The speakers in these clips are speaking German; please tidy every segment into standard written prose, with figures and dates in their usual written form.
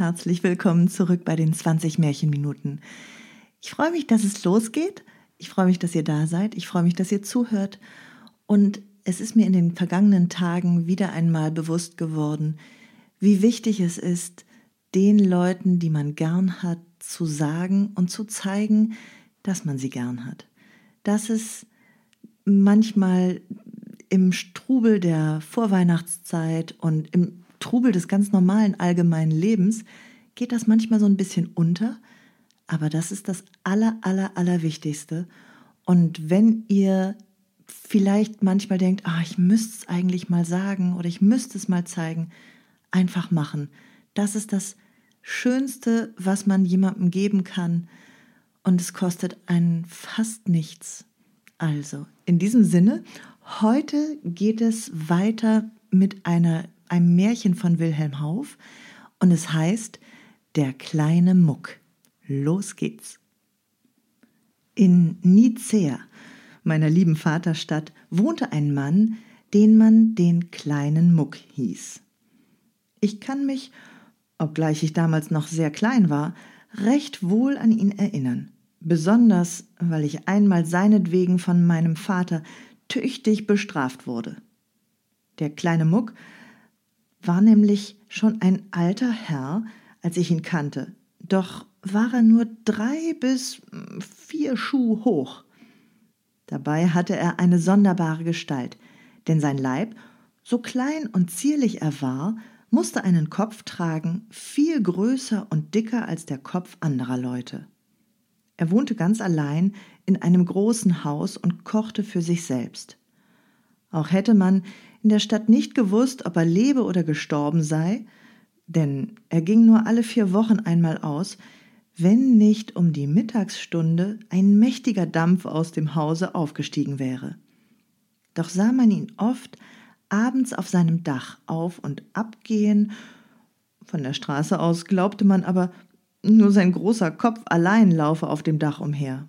herzlich willkommen zurück bei den 20 Märchenminuten. Ich freue mich, dass es losgeht. Ich freue mich, dass ihr da seid. Ich freue mich, dass ihr zuhört. Und es ist mir in den vergangenen Tagen wieder einmal bewusst geworden, wie wichtig es ist, den Leuten, die man gern hat, zu sagen und zu zeigen, dass man sie gern hat. Dass es manchmal im Strubel der Vorweihnachtszeit und im Trubel des ganz normalen allgemeinen Lebens geht das manchmal so ein bisschen unter, aber das ist das Allerwichtigste. Und wenn ihr vielleicht manchmal denkt, ich müsste es eigentlich mal sagen oder ich müsste es mal zeigen, einfach machen. Das ist das Schönste, was man jemandem geben kann und es kostet einen fast nichts. Also, in diesem Sinne, heute geht es weiter mit einem Märchen von Wilhelm Hauff und es heißt Der kleine Muck. Los geht's. In Nicäa, meiner lieben Vaterstadt, wohnte ein Mann, den man den kleinen Muck hieß. Ich kann mich, obgleich ich damals noch sehr klein war, recht wohl an ihn erinnern. Besonders, weil ich einmal seinetwegen von meinem Vater tüchtig bestraft wurde. Der kleine Muck war nämlich schon ein alter Herr, als ich ihn kannte, doch war er nur 3 bis 4 Schuh hoch. Dabei hatte er eine sonderbare Gestalt, denn sein Leib, so klein und zierlich er war, musste einen Kopf tragen, viel größer und dicker als der Kopf anderer Leute. Er wohnte ganz allein in einem großen Haus und kochte für sich selbst. Auch hätte man in der Stadt nicht gewusst, ob er lebe oder gestorben sei, denn er ging nur alle 4 Wochen einmal aus, wenn nicht um die Mittagsstunde ein mächtiger Dampf aus dem Hause aufgestiegen wäre. Doch sah man ihn oft abends auf seinem Dach auf und ab gehen. Von der Straße aus glaubte man aber, nur sein großer Kopf allein laufe auf dem Dach umher.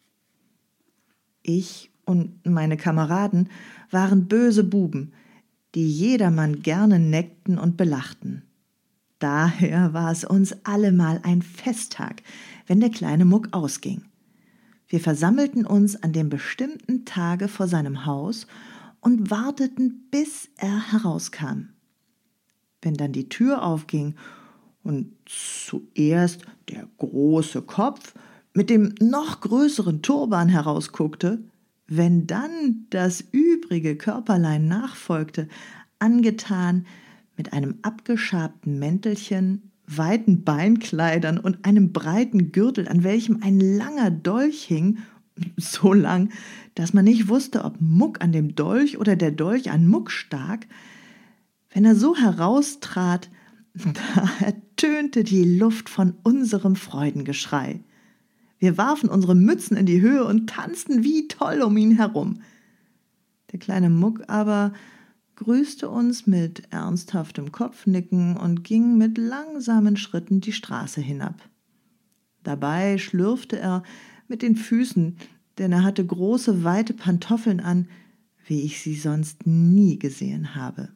Ich und meine Kameraden waren böse Buben, die jedermann gerne neckten und belachten. Daher war es uns allemal ein Festtag, wenn der kleine Muck ausging. Wir versammelten uns an dem bestimmten Tage vor seinem Haus und warteten, bis er herauskam. Wenn dann die Tür aufging und zuerst der große Kopf mit dem noch größeren Turban herausguckte, wenn dann das übrige Körperlein nachfolgte, angetan mit einem abgeschabten Mäntelchen, weiten Beinkleidern und einem breiten Gürtel, an welchem ein langer Dolch hing, so lang, dass man nicht wusste, ob Muck an dem Dolch oder der Dolch an Muck stak. Wenn er so heraustrat, da ertönte die Luft von unserem Freudengeschrei. Wir warfen unsere Mützen in die Höhe und tanzten wie toll um ihn herum. Der kleine Muck aber grüßte uns mit ernsthaftem Kopfnicken und ging mit langsamen Schritten die Straße hinab. Dabei schlürfte er mit den Füßen, denn er hatte große, weite Pantoffeln an, wie ich sie sonst nie gesehen habe.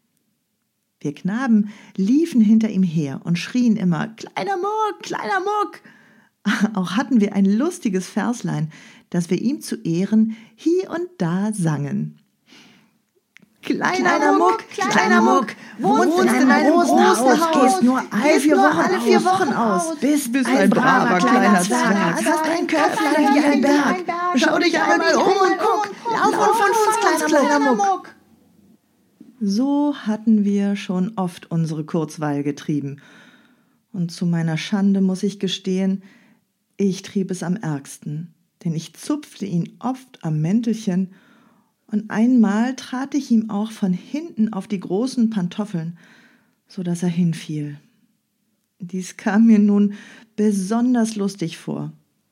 Wir Knaben liefen hinter ihm her und schrien immer, »Kleiner Muck, kleiner Muck!« Auch hatten wir ein lustiges Verslein, das wir ihm zu Ehren hie und da sangen. Kleiner Muck, wohnst in einem großen Haus, gehst nur alle 4 Wochen aus, bist ein braver kleiner Zwerg, hast ein Köpflein wie ein Berg. Schau dich einmal um und guck, lauf von uns, kleiner Muck. So hatten wir schon oft unsere Kurzweil getrieben. Und zu meiner Schande muss ich gestehen, ich trieb es am ärgsten, denn ich zupfte ihn oft am Mäntelchen und einmal trat ich ihm auch von hinten auf die großen Pantoffeln, so dass er hinfiel. Dies kam mir nun besonders lustig vor.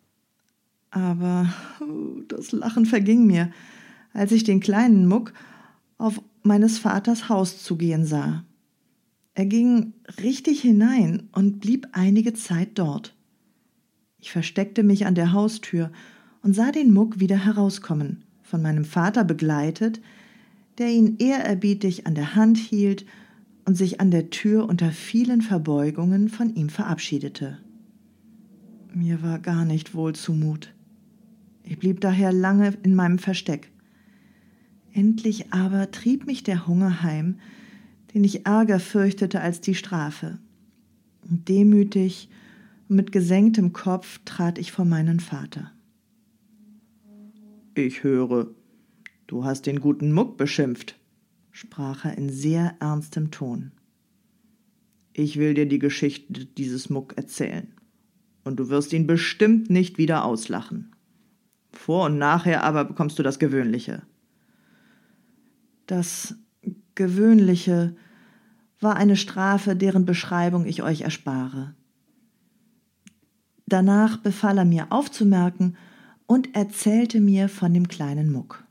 Aber das Lachen verging mir, als ich den kleinen Muck auf meines Vaters Haus zugehen sah. Er ging richtig hinein und blieb einige Zeit dort. Ich versteckte mich an der Haustür und sah den Muck wieder herauskommen, von meinem Vater begleitet, der ihn ehrerbietig an der Hand hielt und sich an der Tür unter vielen Verbeugungen von ihm verabschiedete. Mir war gar nicht wohl zumut. Ich blieb daher lange in meinem Versteck. Endlich aber trieb mich der Hunger heim, den ich ärger fürchtete als die Strafe. Und demütig und mit gesenktem Kopf trat ich vor meinen Vater. »Ich höre, du hast den guten Muck beschimpft«, sprach er in sehr ernstem Ton. »Ich will dir die Geschichte dieses Muck erzählen, und du wirst ihn bestimmt nicht wieder auslachen. Vor und nachher aber bekommst du das Gewöhnliche.« Das Gewöhnliche war eine Strafe, deren Beschreibung ich euch erspare. Danach befahl er mir aufzumerken und erzählte mir von dem kleinen Muck.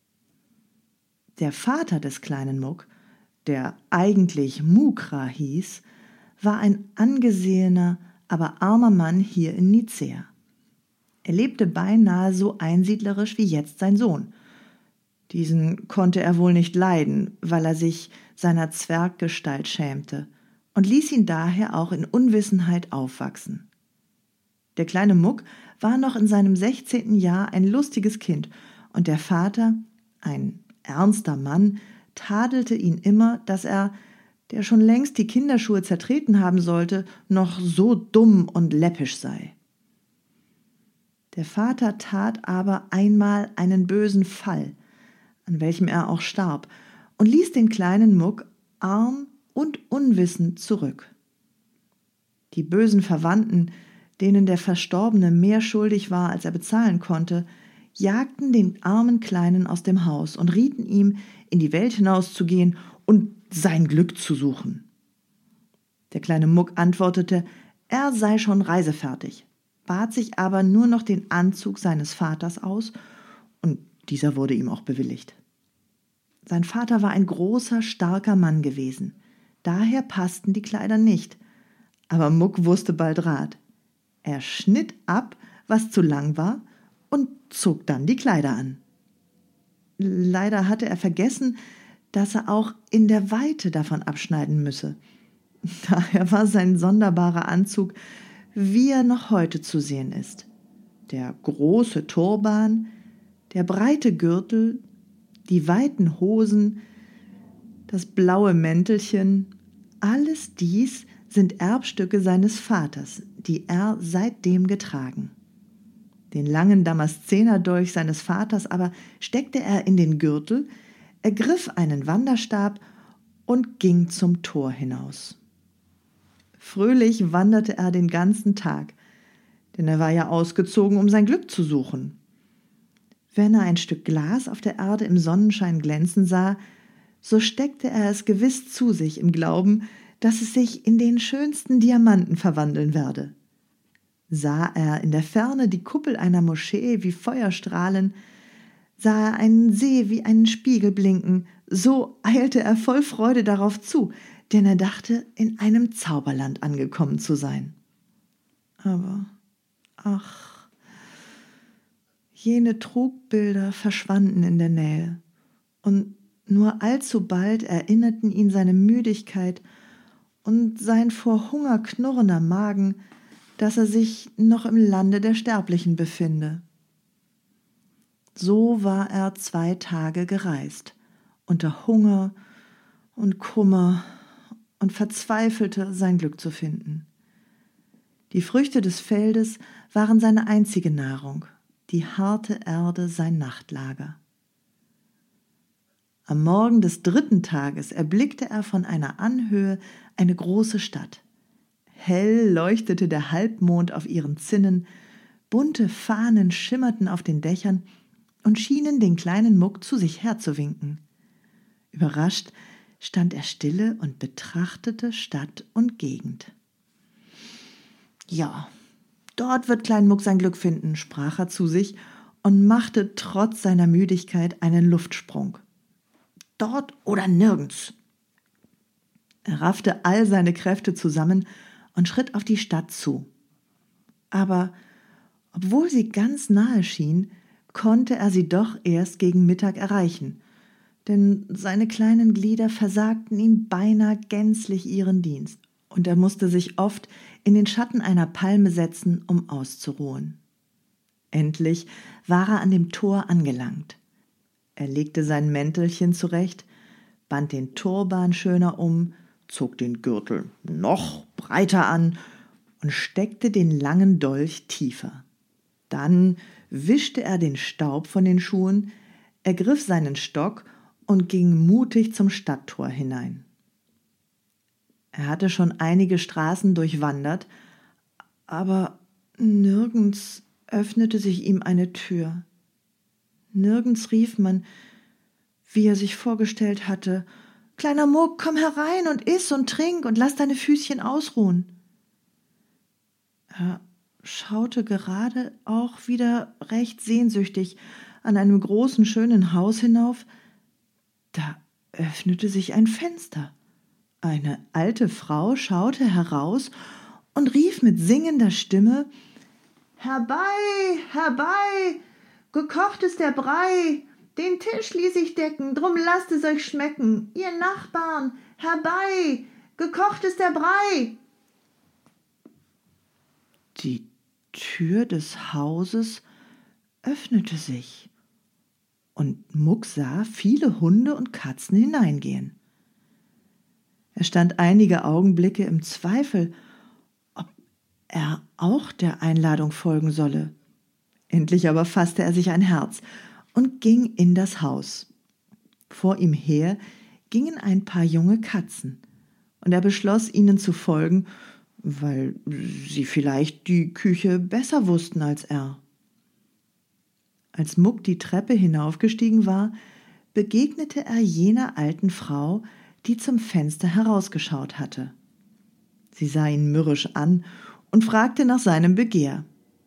Der Vater des kleinen Muck, der eigentlich Mukra hieß, war ein angesehener, aber armer Mann hier in Nicäa. Er lebte beinahe so einsiedlerisch wie jetzt sein Sohn. Diesen konnte er wohl nicht leiden, weil er sich seiner Zwerggestalt schämte und ließ ihn daher auch in Unwissenheit aufwachsen. Der kleine Muck war noch in seinem 16. Jahr ein lustiges Kind, und der Vater, ein ernster Mann, tadelte ihn immer, dass er, der schon längst die Kinderschuhe zertreten haben sollte, noch so dumm und läppisch sei. Der Vater tat aber einmal einen bösen Fall, an welchem er auch starb, und ließ den kleinen Muck arm und unwissend zurück. Die bösen Verwandten, denen der Verstorbene mehr schuldig war, als er bezahlen konnte, jagten den armen Kleinen aus dem Haus und rieten ihm, in die Welt hinauszugehen und sein Glück zu suchen. Der kleine Muck antwortete, er sei schon reisefertig, bat sich aber nur noch den Anzug seines Vaters aus, und dieser wurde ihm auch bewilligt. Sein Vater war ein großer, starker Mann gewesen, daher passten die Kleider nicht, aber Muck wusste bald Rat. Er schnitt ab, was zu lang war, und zog dann die Kleider an. Leider hatte er vergessen, dass er auch in der Weite davon abschneiden müsse. Daher war sein sonderbarer Anzug, wie er noch heute zu sehen ist. Der große Turban, der breite Gürtel, die weiten Hosen, das blaue Mäntelchen, alles dies sind Erbstücke seines Vaters, die er seitdem getragen. Den langen Damaszenerdolch seines Vaters aber steckte er in den Gürtel, ergriff einen Wanderstab und ging zum Tor hinaus. Fröhlich wanderte er den ganzen Tag, denn er war ja ausgezogen, um sein Glück zu suchen. Wenn er ein Stück Glas auf der Erde im Sonnenschein glänzen sah, so steckte er es gewiss zu sich im Glauben, dass es sich in den schönsten Diamanten verwandeln werde. Sah er in der Ferne die Kuppel einer Moschee wie Feuer strahlen, sah er einen See wie einen Spiegel blinken, so eilte er voll Freude darauf zu, denn er dachte, in einem Zauberland angekommen zu sein. Aber, ach, jene Trugbilder verschwanden in der Nähe, und nur allzu bald erinnerten ihn seine Müdigkeit und sein vor Hunger knurrender Magen, dass er sich noch im Lande der Sterblichen befinde. So war er 2 Tage gereist, unter Hunger und Kummer, und verzweifelte, sein Glück zu finden. Die Früchte des Feldes waren seine einzige Nahrung, die harte Erde sein Nachtlager. Am Morgen des 3. Tages erblickte er von einer Anhöhe eine große Stadt. Hell leuchtete der Halbmond auf ihren Zinnen, bunte Fahnen schimmerten auf den Dächern und schienen den kleinen Muck zu sich herzuwinken. Überrascht stand er stille und betrachtete Stadt und Gegend. »Ja, dort wird Klein Muck sein Glück finden«, sprach er zu sich und machte trotz seiner Müdigkeit einen Luftsprung. »Dort oder nirgends.« Er raffte all seine Kräfte zusammen und schritt auf die Stadt zu. Aber obwohl sie ganz nahe schien, konnte er sie doch erst gegen Mittag erreichen. denn seine kleinen Glieder versagten ihm beinahe gänzlich ihren Dienst, und er musste sich oft in den Schatten einer Palme setzen, um auszuruhen. Endlich war er an dem Tor angelangt. Er legte sein Mäntelchen zurecht, band den Turban schöner um, zog den Gürtel noch breiter an und steckte den langen Dolch tiefer. Dann wischte er den Staub von den Schuhen, ergriff seinen Stock und ging mutig zum Stadttor hinein. Er hatte schon einige Straßen durchwandert, aber nirgends öffnete sich ihm eine Tür. Nirgends rief man, wie er sich vorgestellt hatte: »Kleiner Muck, komm herein und iss und trink und lass deine Füßchen ausruhen.« Er schaute gerade auch wieder recht sehnsüchtig an einem großen, schönen Haus hinauf. Da öffnete sich ein Fenster. Eine alte Frau schaute heraus und rief mit singender Stimme: »Herbei, herbei, gekocht ist der Brei, den Tisch ließ ich decken, drum lasst es euch schmecken, ihr Nachbarn, herbei, gekocht ist der Brei.« Die Tür des Hauses öffnete sich, und Muck sah viele Hunde und Katzen hineingehen. Er stand einige Augenblicke im Zweifel, ob er auch der Einladung folgen solle. Endlich aber fasste er sich ein Herz und ging in das Haus. Vor ihm her gingen ein paar junge Katzen, und er beschloss, ihnen zu folgen, weil sie vielleicht die Küche besser wussten als er. Als Muck die Treppe hinaufgestiegen war, begegnete er jener alten Frau, die zum Fenster herausgeschaut hatte. Sie sah ihn mürrisch an und fragte nach seinem Begehr.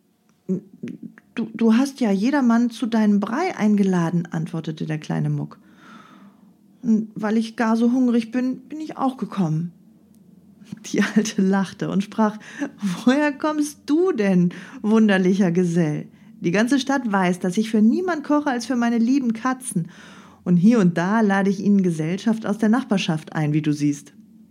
Du hast ja jedermann zu deinem Brei eingeladen«, antwortete der kleine Muck. »Und weil ich gar so hungrig bin, bin ich auch gekommen.« Die Alte lachte und sprach: »Woher kommst du denn, wunderlicher Gesell? Die ganze Stadt weiß, dass ich für niemand koche als für meine lieben Katzen, und hier und da lade ich ihnen Gesellschaft aus der Nachbarschaft ein, wie du siehst.«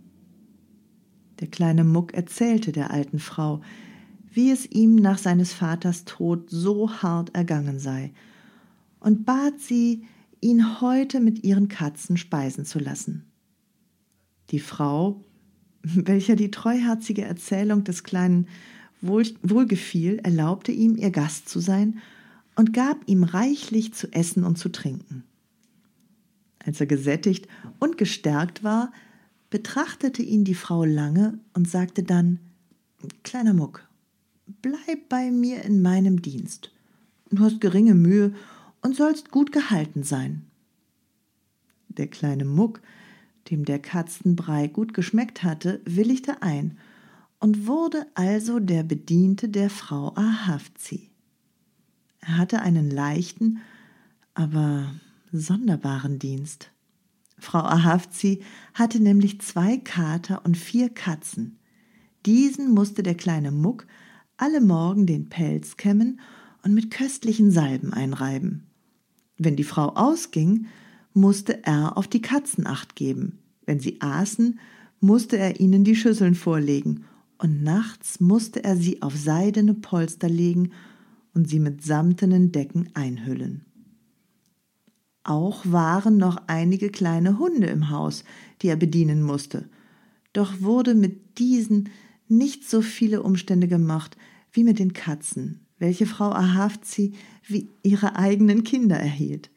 Der kleine Muck erzählte der alten Frau, wie es ihm nach seines Vaters Tod so hart ergangen sei, und bat sie, ihn heute mit ihren Katzen speisen zu lassen. Die Frau, welcher die treuherzige Erzählung des Kleinen wohlgefiel, erlaubte ihm, ihr Gast zu sein, und gab ihm reichlich zu essen und zu trinken. Als er gesättigt und gestärkt war, betrachtete ihn die Frau lange und sagte dann: »Kleiner Muck, bleib bei mir in meinem Dienst. Du hast geringe Mühe und sollst gut gehalten sein.« Der kleine Muck, dem der Katzenbrei gut geschmeckt hatte, willigte ein und wurde also der Bediente der Frau Ahavzi. Er hatte einen leichten, aber sonderbaren Dienst. Frau Ahavzi hatte nämlich 2 Kater und 4 Katzen. Diesen musste der kleine Muck alle Morgen den Pelz kämmen und mit köstlichen Salben einreiben. Wenn die Frau ausging, musste er auf die Katzen Acht geben. Wenn sie aßen, musste er ihnen die Schüsseln vorlegen, und nachts musste er sie auf seidene Polster legen und sie mit samtenen Decken einhüllen. Auch waren noch einige kleine Hunde im Haus, die er bedienen musste, doch wurde mit diesen nicht so viele Umstände gemacht wie mit den Katzen, welche Frau Ahavzi wie ihre eigenen Kinder erhielt.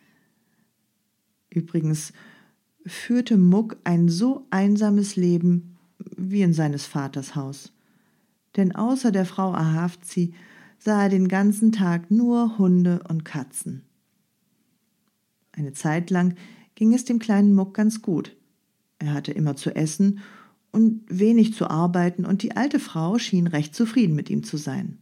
Übrigens führte Muck ein so einsames Leben wie in seines Vaters Haus. Denn außer der Frau Ahavzi sah er den ganzen Tag nur Hunde und Katzen. Eine Zeit lang ging es dem kleinen Muck ganz gut. Er hatte immer zu essen und wenig zu arbeiten, und die alte Frau schien recht zufrieden mit ihm zu sein.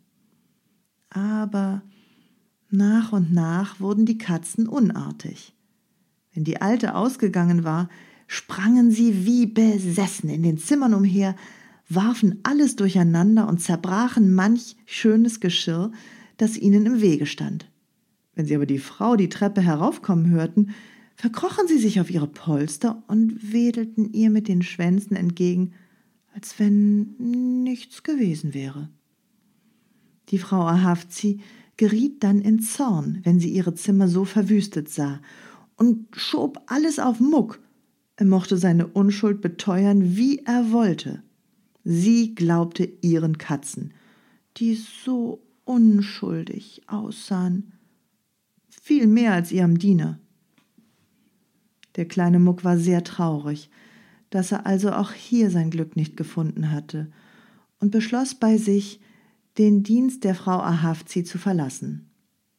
Aber nach und nach wurden die Katzen unartig. Wenn die Alte ausgegangen war, sprangen sie wie besessen in den Zimmern umher, warfen alles durcheinander und zerbrachen manch schönes Geschirr, das ihnen im Wege stand. Wenn sie aber die Frau die Treppe heraufkommen hörten, verkrochen sie sich auf ihre Polster und wedelten ihr mit den Schwänzen entgegen, als wenn nichts gewesen wäre. Die Frau Ahavzi geriet dann in Zorn, wenn sie ihre Zimmer so verwüstet sah, und schob alles auf Muck. Er mochte seine Unschuld beteuern, wie er wollte. Sie glaubte ihren Katzen, die so unschuldig aussahen, viel mehr als ihrem Diener. Der kleine Muck war sehr traurig, dass er also auch hier sein Glück nicht gefunden hatte, und beschloss bei sich, den Dienst der Frau Ahavzi zu verlassen.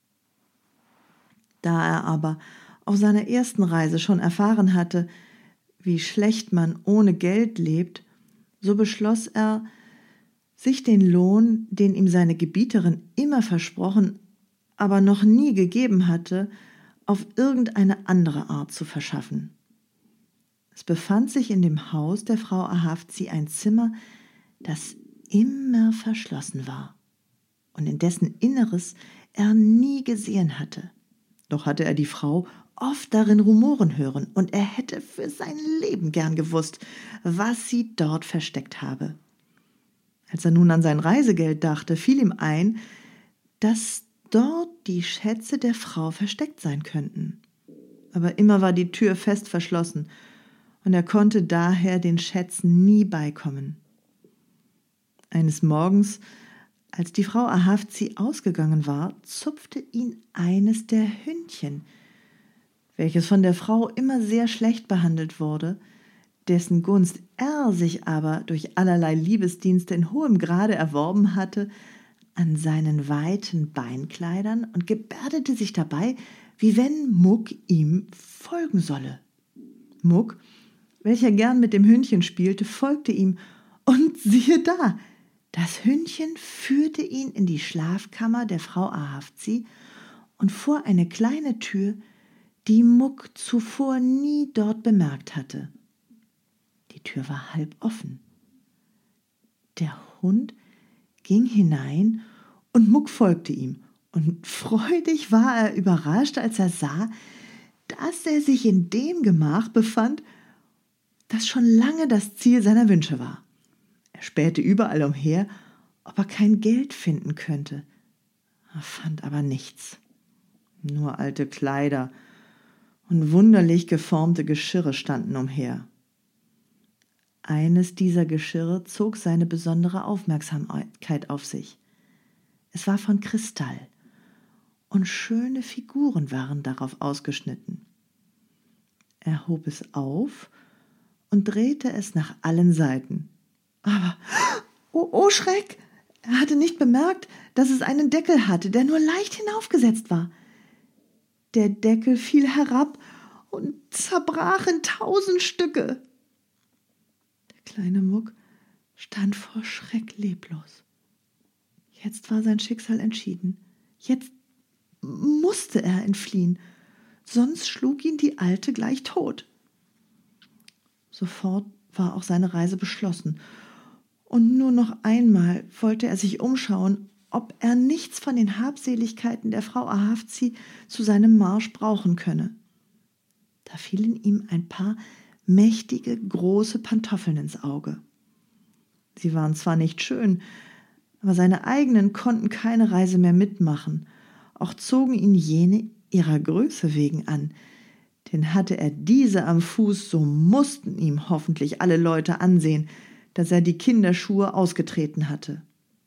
Da er aber auf seiner ersten Reise schon erfahren hatte, wie schlecht man ohne Geld lebt, so beschloss er, sich den Lohn, den ihm seine Gebieterin immer versprochen, aber noch nie gegeben hatte, auf irgendeine andere Art zu verschaffen. Es befand sich in dem Haus der Frau Ahavzi ein Zimmer, das immer verschlossen war und in dessen Inneres er nie gesehen hatte. Doch hatte er die Frau oft darin rumoren hören, und er hätte für sein Leben gern gewusst, was sie dort versteckt habe. Als er nun an sein Reisegeld dachte, fiel ihm ein, dass dort die Schätze der Frau versteckt sein könnten. Aber immer war die Tür fest verschlossen, und er konnte daher den Schätzen nie beikommen. Eines Morgens, als die Frau Ahavzi ausgegangen war, zupfte ihn eines der Hündchen, welches von der Frau immer sehr schlecht behandelt wurde, dessen Gunst er sich aber durch allerlei Liebesdienste in hohem Grade erworben hatte, an seinen weiten Beinkleidern und gebärdete sich dabei, wie wenn Muck ihm folgen solle. Muck, welcher gern mit dem Hündchen spielte, folgte ihm, und siehe da, das Hündchen führte ihn in die Schlafkammer der Frau Ahavzi und vor eine kleine Tür, die Muck zuvor nie dort bemerkt hatte. Die Tür war halb offen. Der Hund ging hinein und Muck folgte ihm, und freudig war er überrascht, als er sah, dass er sich in dem Gemach befand, das schon lange das Ziel seiner Wünsche war. Er spähte überall umher, ob er kein Geld finden könnte. Er fand aber nichts. Nur alte Kleider und wunderlich geformte Geschirre standen umher. Eines dieser Geschirre zog seine besondere Aufmerksamkeit auf sich. Es war von Kristall, und schöne Figuren waren darauf ausgeschnitten. Er hob es auf und drehte es nach allen Seiten. Aber, oh Schreck! Er hatte nicht bemerkt, dass es einen Deckel hatte, der nur leicht hinaufgesetzt war. Der Deckel fiel herab und zerbrach in 1000 Stücke. Der kleine Muck stand vor Schreck leblos. Jetzt war sein Schicksal entschieden. Jetzt musste er entfliehen, sonst schlug ihn die Alte gleich tot. Sofort war auch seine Reise beschlossen, und nur noch einmal wollte er sich umschauen, ob er nichts von den Habseligkeiten der Frau Ahavzi zu seinem Marsch brauchen könne. Da fielen ihm ein paar mächtige, große Pantoffeln ins Auge. Sie waren zwar nicht schön, aber seine eigenen konnten keine Reise mehr mitmachen, auch zogen ihn jene ihrer Größe wegen an, denn hatte er diese am Fuß, so mussten ihm hoffentlich alle Leute ansehen, dass er die Kinderschuhe ausgetreten hatte.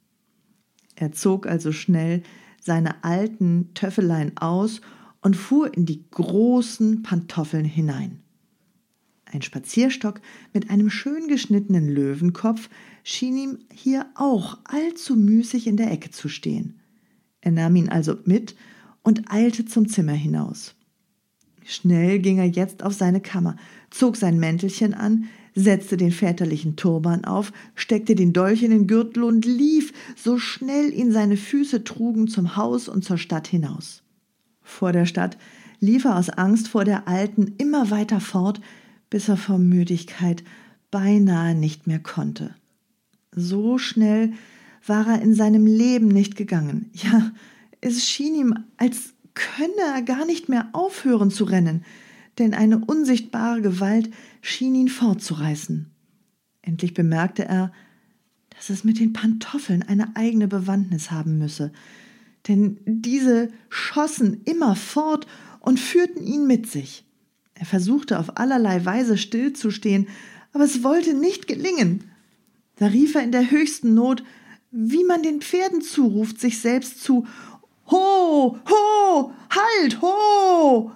Er zog also schnell seine alten Töffelein aus und fuhr in die großen Pantoffeln hinein. Ein Spazierstock mit einem schön geschnittenen Löwenkopf schien ihm hier auch allzu müßig in der Ecke zu stehen. Er nahm ihn also mit und eilte zum Zimmer hinaus. Schnell ging er jetzt auf seine Kammer, zog sein Mäntelchen an, setzte den väterlichen Turban auf, steckte den Dolch in den Gürtel und lief, so schnell ihn seine Füße trugen, zum Haus und zur Stadt hinaus. Vor der Stadt lief er aus Angst vor der Alten immer weiter fort, bis er vor Müdigkeit beinahe nicht mehr konnte. So schnell war er in seinem Leben nicht gegangen. Ja, es schien ihm, als könne er gar nicht mehr aufhören zu rennen, denn eine unsichtbare Gewalt schien ihn fortzureißen. Endlich bemerkte er, dass es mit den Pantoffeln eine eigene Bewandtnis haben müsse, denn diese schossen immer fort und führten ihn mit sich. Er versuchte auf allerlei Weise stillzustehen, aber es wollte nicht gelingen. Da rief er in der höchsten Not, wie man den Pferden zuruft, sich selbst zu: »Ho, ho, halt, ho!«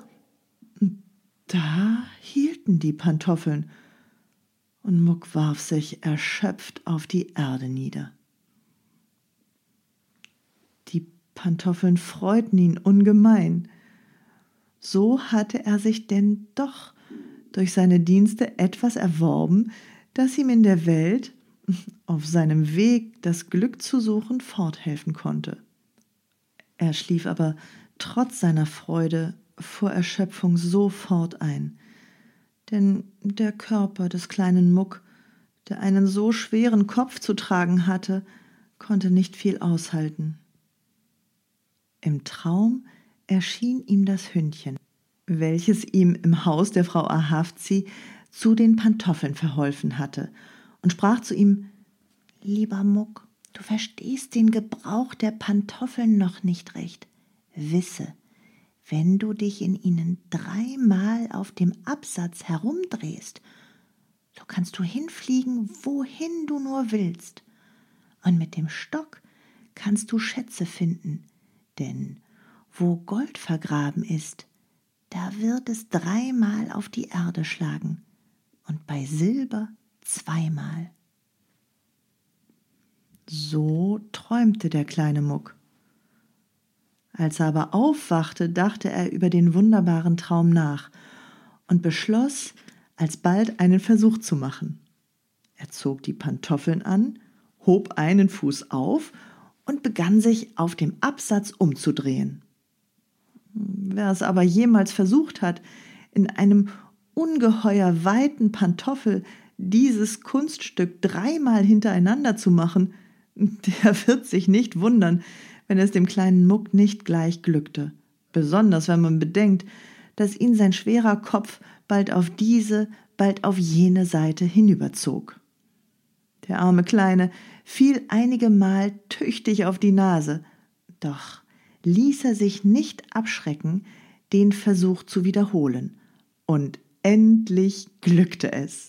Da hielten die Pantoffeln, und Muck warf sich erschöpft auf die Erde nieder. Die Pantoffeln freuten ihn ungemein. So hatte er sich denn doch durch seine Dienste etwas erworben, das ihm in der Welt, auf seinem Weg das Glück zu suchen, forthelfen konnte. Er schlief aber trotz seiner Freude vor Erschöpfung sofort ein, denn der Körper des kleinen Muck, der einen so schweren Kopf zu tragen hatte, konnte nicht viel aushalten. Im Traum erschien ihm das Hündchen, welches ihm im Haus der Frau Ahavzi zu den Pantoffeln verholfen hatte, und sprach zu ihm: »Lieber Muck, du verstehst den Gebrauch der Pantoffeln noch nicht recht. Wisse, wenn du dich in ihnen 3-mal auf dem Absatz herumdrehst, so kannst du hinfliegen, wohin du nur willst. Und mit dem Stock kannst du Schätze finden, denn wo Gold vergraben ist, da wird es 3-mal auf die Erde schlagen und bei Silber 2-mal. So träumte der kleine Muck. Als er aber aufwachte, dachte er über den wunderbaren Traum nach und beschloss, alsbald einen Versuch zu machen. Er zog die Pantoffeln an, hob einen Fuß auf und begann sich auf dem Absatz umzudrehen. Wer es aber jemals versucht hat, in einem ungeheuer weiten Pantoffel dieses Kunststück 3-mal hintereinander zu machen, der wird sich nicht wundern, wenn es dem kleinen Muck nicht gleich glückte. Besonders wenn man bedenkt, dass ihn sein schwerer Kopf bald auf diese, bald auf jene Seite hinüberzog. Der arme Kleine fiel einige Mal tüchtig auf die Nase, doch ließ er sich nicht abschrecken, den Versuch zu wiederholen. Und endlich glückte es.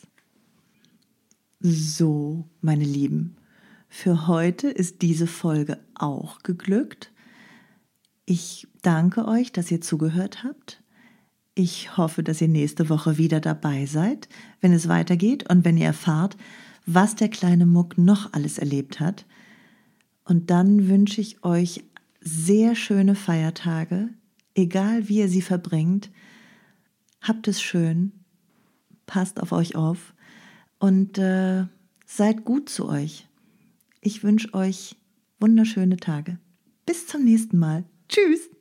So, meine Lieben, für heute ist diese Folge auch geglückt. Ich danke euch, dass ihr zugehört habt. Ich hoffe, dass ihr nächste Woche wieder dabei seid, wenn es weitergeht und wenn ihr erfahrt, was der kleine Muck noch alles erlebt hat. Und dann wünsche ich euch sehr schöne Feiertage, egal wie ihr sie verbringt. Habt es schön, passt auf euch auf und seid gut zu euch. Ich wünsche euch wunderschöne Tage. Bis zum nächsten Mal. Tschüss!